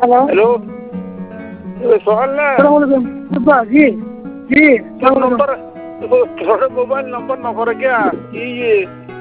hello hello সোহান না জি জি তোর নম্বর তোর মোবাইল নম্বর ন করে क्या ये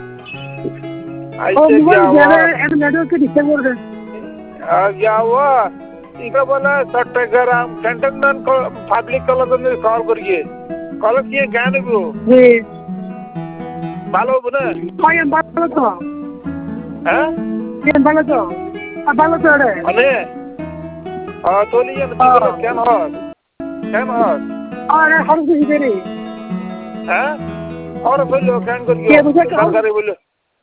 ऐसे क्या हुआ नेटवर्क के डिस्टर्ब कर रहे क्या हुआ इनका बोला चट्टग्राम कैंटनमेंट पब्लिक कॉलेज में कॉल करिए कॉलेज किए ज्ञान को जी ভালো হবে না ভাই ভালো তো হ্যাঁ ভালো তো রে মানে তোলি কেন হয় আরে হরফ দিছি রে হ্যাঁ और बोलो कैन करिए सरकारी बोलो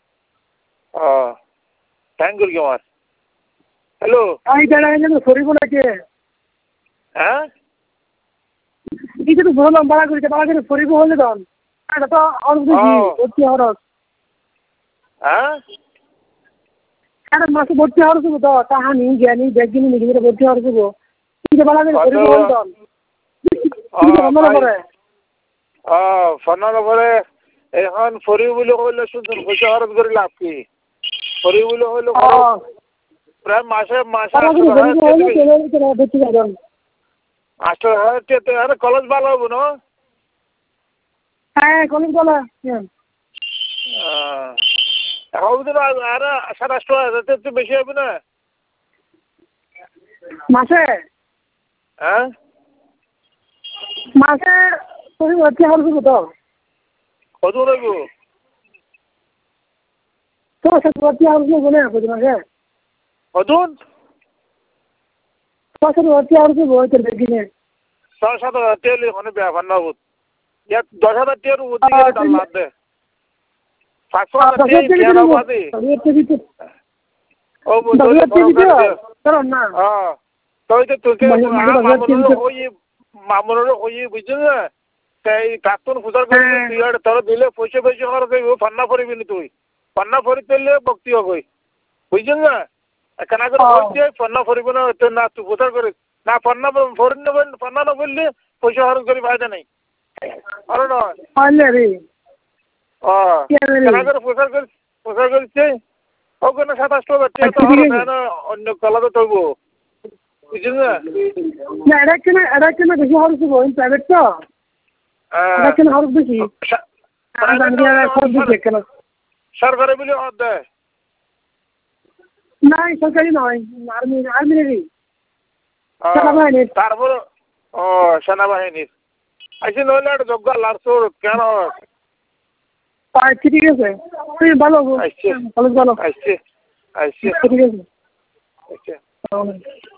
कैन करिए मार हेलो आई दाঁড়া গেল সরি বলেছে হ্যাঁ এই যে বললাম বাড়া করে সরি বলে দাও এটা তো হরফ দিছি ভর্তি হরফ হ্যাঁ এটা মাসে ভর্তি হরফ তো কাহানি জ্ঞানী ব্যাগিনী নিজে ভর্তি হরফ এই যে বাড়া করে সরি বলে দাও ফোনের উপরে এখন ফরি বুলি কইলে শুনছেন পয়সা খরচ করে লাভ কি ফরি বুলি কইলে প্রায় মাসে 8,000 আরে কলেজ ভালো হবো না হ্যাঁ কলেজ ভালো এখন তো আরে 27,000 একটু বেশি হবে না মাসে হ্যাঁ মাসে তুমি ভর্তি হরফ তো কত লাগবো তো সে ভর্তি হরফ বলে না মাসে কতন তো সে ভর্তি হরফ বলতে বেগিনে 6,000 টাকা ওখানে ব্যাপার না বুঝ 10,000 টাকার উপরে ডাল লাভ দে 5,000 টাকা কেন বাদে ও বলে চলো না হ্যাঁ তো তোকে মামুনের হই বুঝছ না তাই কার্টুন ফুটার করে তুই আর তোর দিলে পয়সা খরচ হইব ফান্না পড়বি না তুই ফান্না পড়ি পেলে বক্তি হবে বুঝছ না কেন করে বলছে ফান্না পড়ব না না তুই ফুটার করে না ফান্না পড়ি না ফান্না না বললে পয়সা খরচ করি ফায়দা নাই আরে নয় রে কেন করে ফুটার করছে ওখানে 27,000 টাকা অন্য কলাতে তৈব বুঝছেন না এটা কেন বেশি হরফ দিব প্রাইভেট তো এটা কেন হরফ বেশি সরকারি বলে দেয় নাই সরকারি নয় আর্মিনেরই তারপর সেনাবাহিনীর আইসি নইলে একটা যোগ্য লাড়ছোর কেন ঠিক আছে তুই ভালো কলেজ ভালো আসছে ঠিক আছে